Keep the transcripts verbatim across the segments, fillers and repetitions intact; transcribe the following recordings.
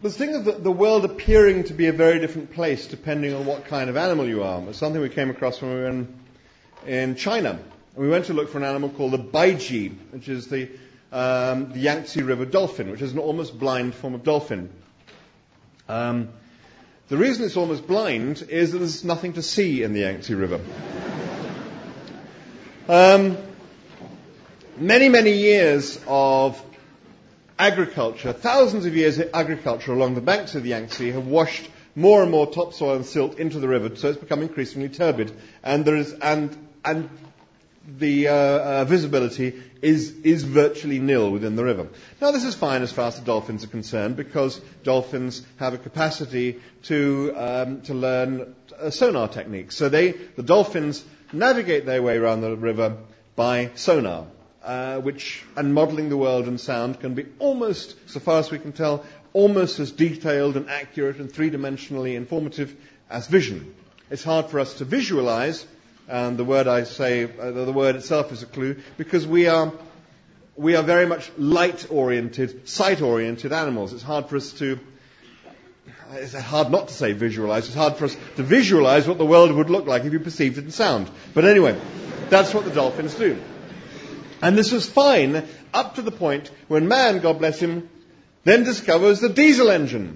this thing of the, the world appearing to be a very different place depending on what kind of animal you are was something we came across when we were in, in China. We went to look for an animal called the baiji, which is the, um, the Yangtze River dolphin, which is an almost blind form of dolphin. Um, the reason it's almost blind is that there's nothing to see in the Yangtze River. um, many, many years of agriculture, thousands of years of agriculture along the banks of the Yangtze have washed more and more topsoil and silt into the river, so it's become increasingly turbid, and there is and and the uh, uh, visibility is is virtually nil within the river. Now, this is fine as far as the dolphins are concerned, because dolphins have a capacity to um, to learn uh, sonar techniques. So they the dolphins navigate their way around the river by sonar. Uh, which, and modelling the world and sound can be almost, so far as we can tell, almost as detailed and accurate and three-dimensionally informative as vision. It's hard for us to visualise, and the word I say, uh, the word itself is a clue, because we are we are very much light-oriented, sight-oriented animals. It's hard for us to, it's hard not to say visualise, it's hard for us to visualise what the world would look like if you perceived it in sound. But anyway, that's what the dolphins do. And this was fine up to the point when man, God bless him, then discovers the diesel engine.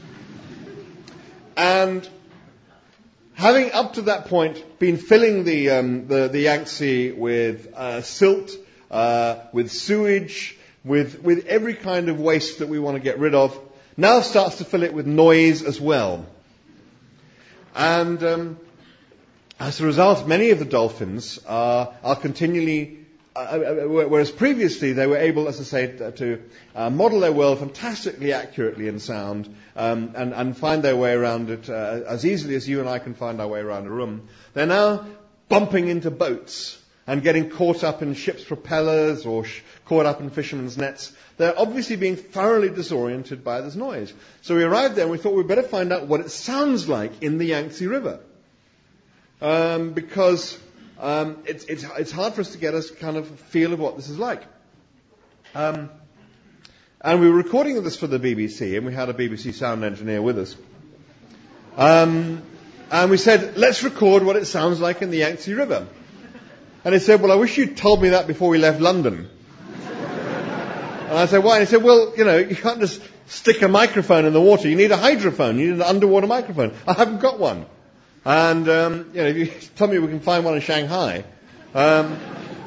And having up to that point been filling the um, the, the Yangtze with uh, silt, uh, with sewage, with with every kind of waste that we want to get rid of, now starts to fill it with noise as well. And um, as a result, many of the dolphins are, are continually... Uh, whereas previously they were able, as I say, to uh, model their world fantastically accurately in sound um, and, and find their way around it uh, as easily as you and I can find our way around a room. They're now bumping into boats and getting caught up in ships' propellers or sh- caught up in fishermen's nets. They're obviously being thoroughly disoriented by this noise. So we arrived there and we thought we'd better find out what it sounds like in the Yangtze River. Um, because... Um, it's, it's, it's hard for us to get a kind of feel of what this is like. Um, and we were recording this for the B B C, and we had a B B C sound engineer with us. Um, and we said, let's record what it sounds like in the Yangtze River. And he said, well, I wish you'd told me that before we left London. And I said, why? And he said, well, you know, you can't just stick a microphone in the water. You need a hydrophone. You need an underwater microphone. I haven't got one. And, um, you know, if you tell me we can find one in Shanghai. Um,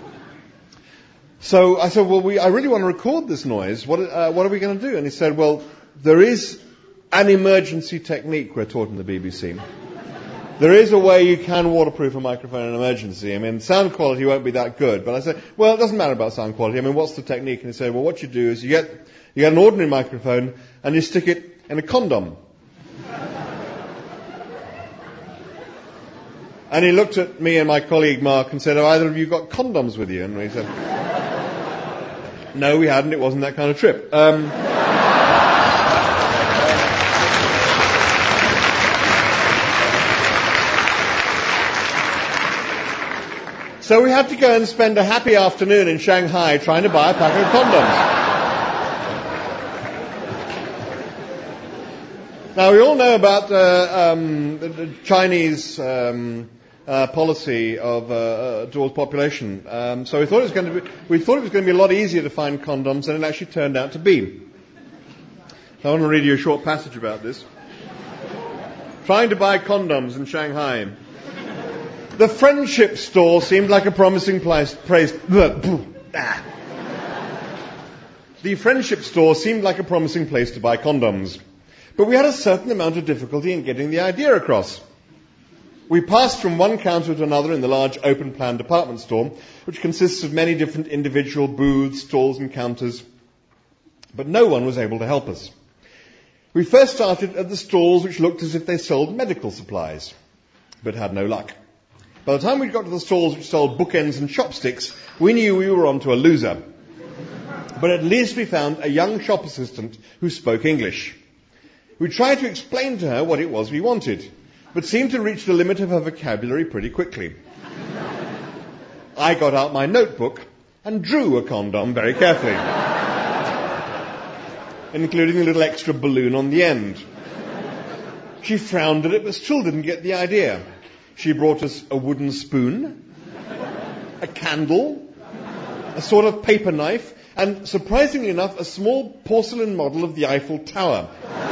so I said, well, we, I really want to record this noise. What, uh, what are we going to do? And he said, well, there is an emergency technique we're taught in the B B C. There is a way you can waterproof a microphone in an emergency. I mean, sound quality won't be that good. But I said, well, it doesn't matter about sound quality. I mean, what's the technique? And he said, well, what you do is you get, you get an ordinary microphone and you stick it in a condom. And he looked at me and my colleague Mark and said, have either of you got condoms with you? And we said, no, we hadn't. It wasn't that kind of trip. Um, so we had to go and spend a happy afternoon in Shanghai trying to buy a pack of condoms. Now, we all know about uh, um, the Chinese... Um, Uh, policy of uh, uh, towards population. Um, so we thought it was going to be we thought it was going to be a lot easier to find condoms than it actually turned out to be. So I want to read you a short passage about this. Trying to buy condoms in Shanghai. The friendship store seemed like a promising place. place ah. The friendship store seemed like a promising place to buy condoms, but we had a certain amount of difficulty in getting the idea across. We passed from one counter to another in the large open-plan department store, which consists of many different individual booths, stalls and counters, but no one was able to help us. We first started at the stalls which looked as if they sold medical supplies, but had no luck. By the time we got to the stalls which sold bookends and chopsticks, we knew we were on to a loser. But at least we found a young shop assistant who spoke English. We tried to explain to her what it was we wanted, but seemed to reach the limit of her vocabulary pretty quickly. I got out my notebook and drew a condom very carefully. including a little extra balloon on the end. She frowned at it, but still didn't get the idea. She brought us a wooden spoon, a candle, a sort of paper knife, and, surprisingly enough, a small porcelain model of the Eiffel Tower.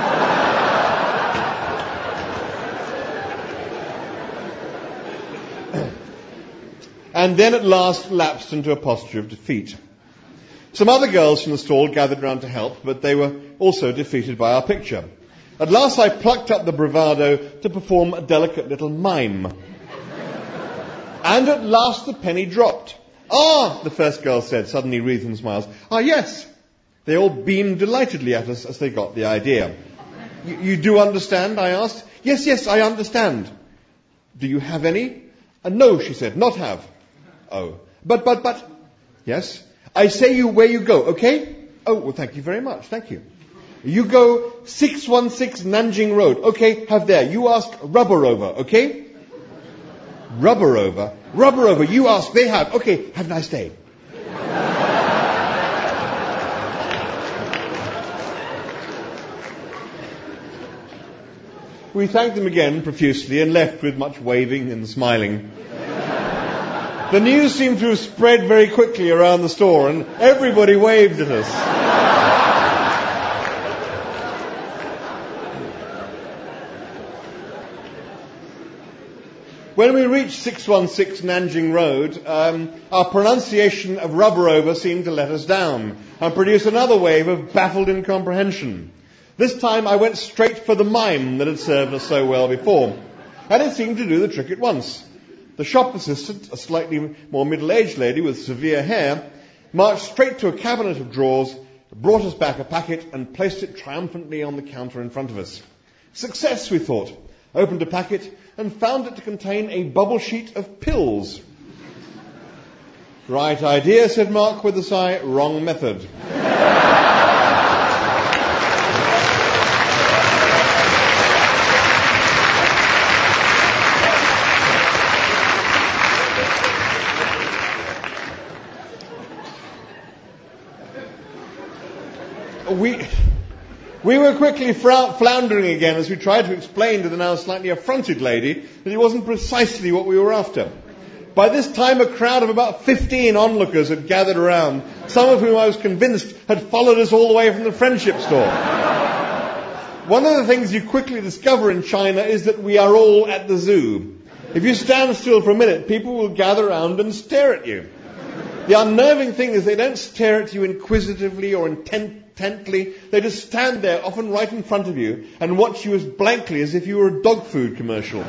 And then at last lapsed into a posture of defeat. Some other girls from the stall gathered round to help, but they were also defeated by our picture. At last I plucked up the bravado to perform a delicate little mime. And at last the penny dropped. "Ah," the first girl said, suddenly wreathed in smiles. "Ah, yes." They all beamed delightedly at us as they got the idea. You, you do understand?" I asked. "Yes, yes, I understand." "Do you have any?" Uh, "no," she said, "not have." "Oh, but, but, but." "Yes." "I say you where you go, okay?" "Oh, well, thank you very much, thank you." "You go six one six Nanjing Road, okay, have there. You ask Rubber Over, okay?" "Rubber Over? Rubber Over, you ask, they have. Okay, have a nice day." We thanked them again profusely and left with much waving and smiling. The news seemed to have spread very quickly around the store, and everybody waved at us. When we reached six one six Nanjing Road, um, our pronunciation of Rubber Over seemed to let us down and produced another wave of baffled incomprehension. This time I went straight for the mime that had served us so well before, and it seemed to do the trick at once. The shop assistant, a slightly more middle-aged lady with severe hair, marched straight to a cabinet of drawers, brought us back a packet, and placed it triumphantly on the counter in front of us. Success, we thought. Opened a packet and found it to contain a bubble sheet of pills. "Right idea," said Mark with a sigh. "Wrong method." We, we were quickly frou- floundering again as we tried to explain to the now slightly affronted lady that it wasn't precisely what we were after. By this time, a crowd of about fifteen onlookers had gathered around, some of whom I was convinced had followed us all the way from the Friendship store. One of the things you quickly discover in China is that we are all at the zoo. If you stand still for a minute, people will gather around and stare at you. The unnerving thing is they don't stare at you inquisitively or intent- intently. They just stand there, often right in front of you, and watch you as blankly as if you were a dog food commercial.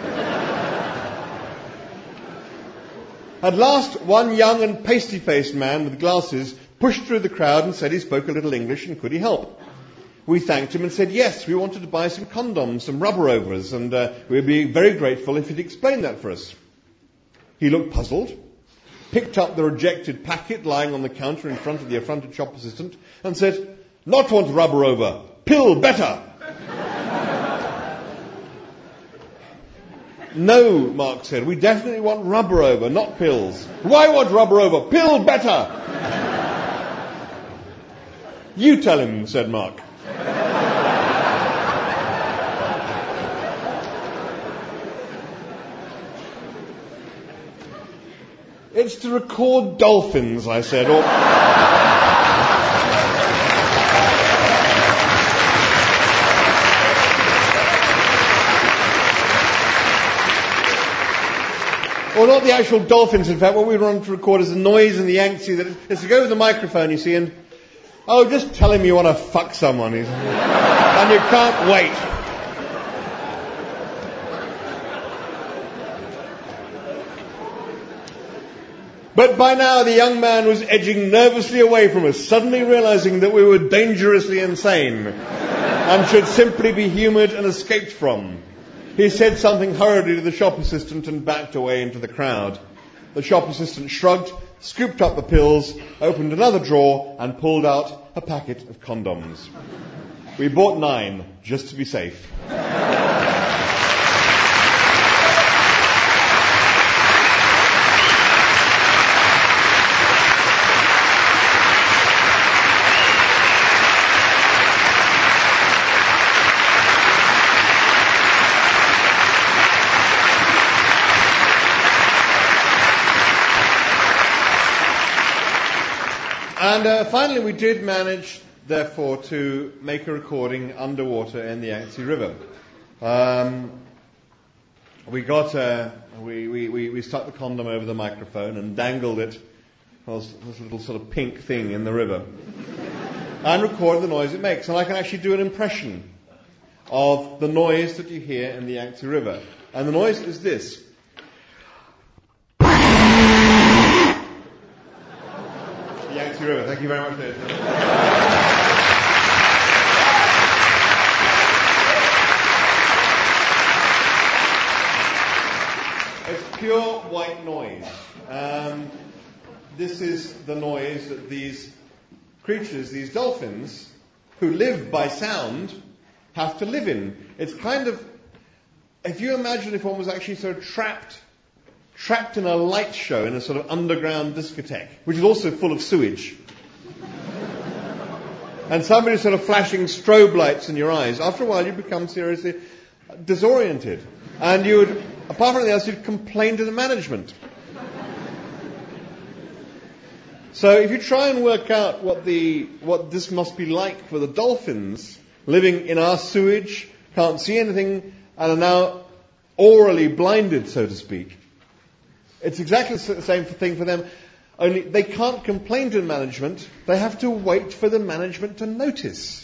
At last, one young and pasty-faced man with glasses pushed through the crowd and said he spoke a little English and could he help. We thanked him and said yes, we wanted to buy some condoms, some rubber overs, and uh, we'd be very grateful if he'd explain that for us. He looked puzzled, picked up the rejected packet lying on the counter in front of the affronted shop assistant, and said, "Not want rubber over, pill better." "No," Mark said, "we definitely want rubber over, not pills." "Why want rubber over? Pill better." "You tell him," said Mark. "It's to record dolphins," I said, or... Or not the actual dolphins, in fact. What we want to record is the noise and the Yangtze. That it's to go with the microphone, you see, and... Oh, just tell him you want to fuck someone. And you can't wait. But by now the young man was edging nervously away from us, suddenly realizing that we were dangerously insane and should simply be humoured and escaped from. He said something hurriedly to the shop assistant and backed away into the crowd. The shop assistant shrugged, scooped up the pills, opened another drawer and pulled out a packet of condoms. We bought nine, just to be safe. And uh, finally, we did manage, therefore, to make a recording underwater in the Yangtze River. Um, we got uh, we, we, we, we stuck the condom over the microphone and dangled it, was this little sort of pink thing in the river, and recorded the noise it makes. And I can actually do an impression of the noise that you hear in the Yangtze River. And the noise is this. The Yangtze River. Thank you very much, David. It's pure white noise. Um, this is the noise that these creatures, these dolphins, who live by sound, have to live in. It's kind of, if you imagine if one was actually sort of trapped, trapped in a light show in a sort of underground discotheque, which is also full of sewage, and somebody sort of flashing strobe lights in your eyes, after a while you become seriously disoriented. And you would, apart from anything else, you'd complain to the management. So if you try and work out what the what this must be like for the dolphins living in our sewage, can't see anything, and are now orally blinded, so to speak. It's exactly the same thing for them, only they can't complain to management, they have to wait for the management to notice.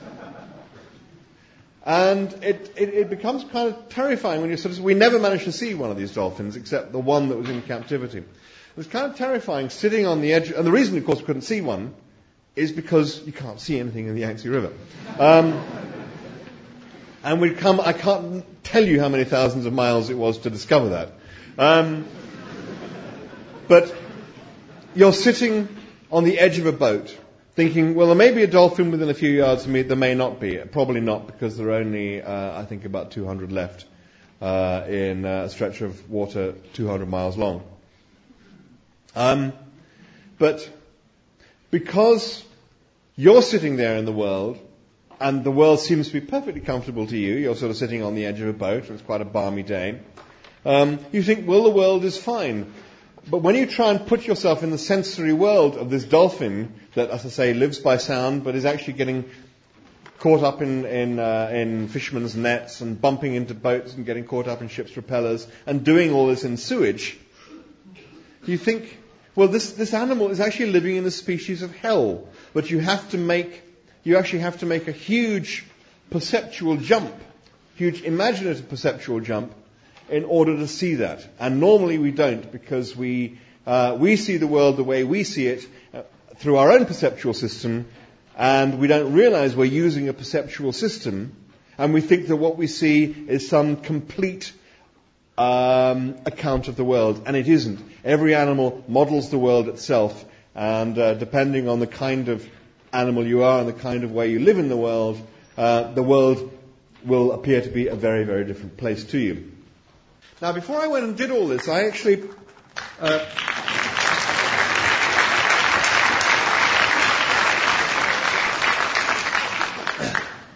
And it, it, it becomes kind of terrifying when you sort of, we never managed to see one of these dolphins, except the one that was in captivity. It was kind of terrifying sitting on the edge, and the reason, of course, we couldn't see one is because you can't see anything in the Yangtze River. Um, and we'd come, I can't tell you how many thousands of miles it was to discover that. Um, but you're sitting on the edge of a boat thinking, well, there may be a dolphin within a few yards of me. There may not be. Probably not, because there are only, uh, I think, about two hundred left uh, in a stretch of water two hundred miles long. Um, but because you're sitting there in the world, and the world seems to be perfectly comfortable to you, you're sort of sitting on the edge of a boat, and it's quite a balmy day, um, you think, well, the world is fine. But when you try and put yourself in the sensory world of this dolphin that, as I say, lives by sound, but is actually getting caught up in in, uh, in fishermen's nets and bumping into boats and getting caught up in ships' propellers and doing all this in sewage, you think, well, this, this animal is actually living in a species of hell. But you have to make, you actually have to make a huge perceptual jump, huge imaginative perceptual jump, in order to see that. And normally we don't, because we uh, we see the world the way we see it uh, through our own perceptual system, and we don't realize we're using a perceptual system, and we think that what we see is some complete um, account of the world, and it isn't. Every animal models the world itself, and uh, depending on the kind of animal you are and the kind of way you live in the world, uh, the world will appear to be a very, very different place to you. Now, before I went and did all this, I actually uh,